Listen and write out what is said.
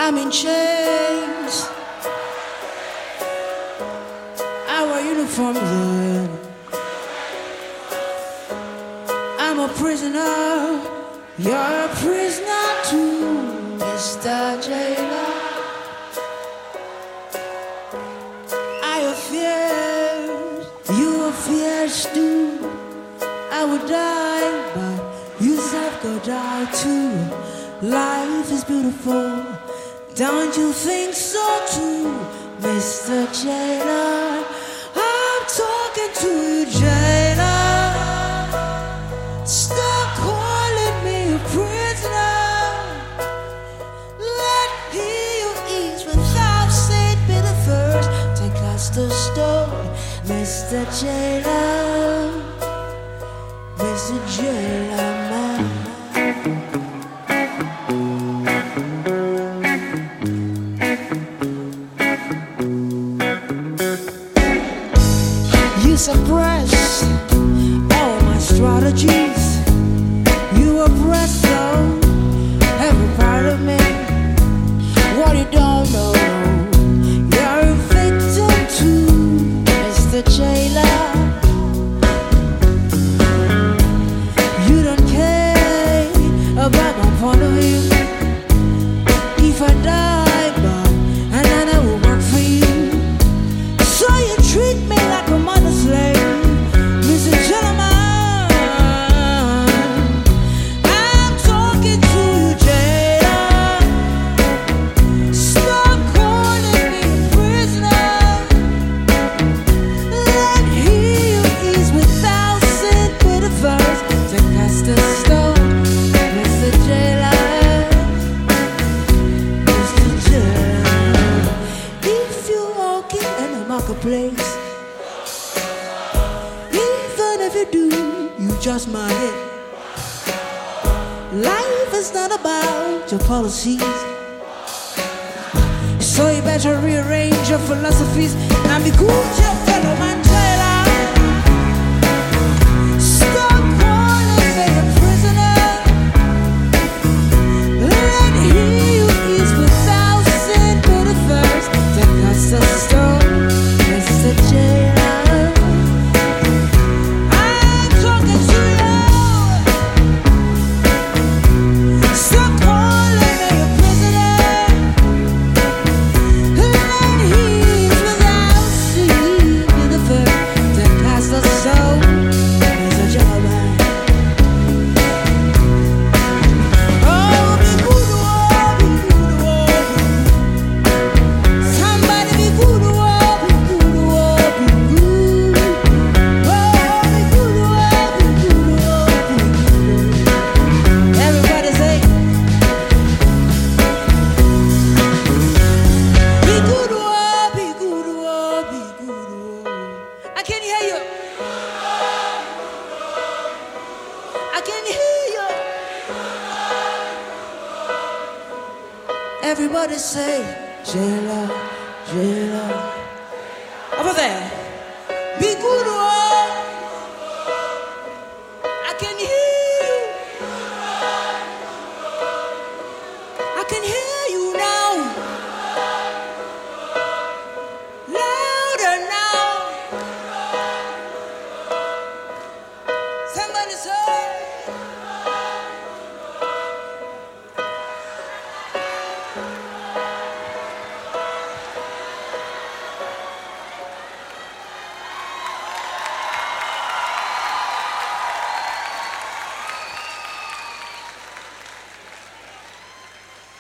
I'm in chains. Our uniforms on. I'm a prisoner. You're a prisoner too, Mr. Jailer. I have fears, you have fears too. I would die, but you have go die too. Life is beautiful, don't you think so too, Mr. Jailer? I'm talking to you, Jailer. Stop calling me a prisoner. Let you ease without saying be the first. Take us to stone, Mr. Jailer, Mr. Jailer man. You suppress all my strategies. You oppress though every part of me. What you don't know, you're a victim too, Mr. Jailer. You don't care about my point of view. If I die, but and then I will work for you. So you treat me like a mother slave, Mr. Gentleman. I'm talking to you, Jailer. Stop calling me a prisoner. Let you ease without sin with a verse. To cast a stone, Mr. Jailer, Mr. Jailer. If you're walking in a marketplace, even if you do, you just might hit. Life is not about your policies, so you better rearrange your philosophies and be cool to your fellow man, Jailer. Stop calling me a prisoner. Let you ease without sin but the first. Take us a stone, Mr. Jailer. I'm talking to you. Stop calling me a prisoner. Let you ease without sin but the first. Take us a stone, Mr. Jailer. Oh, be good, oh, be good, oh. Somebody be good, oh, be good, oh, be good. Oh, be good, oh, be good, oh, be good. Everybody say, be good, oh, be good, oh, be good, oh. I can hear you. I can hear you. Everybody say, Jailer, Jailer. Over there. Be good, oh. I can hear you. I can hear you now. Louder now.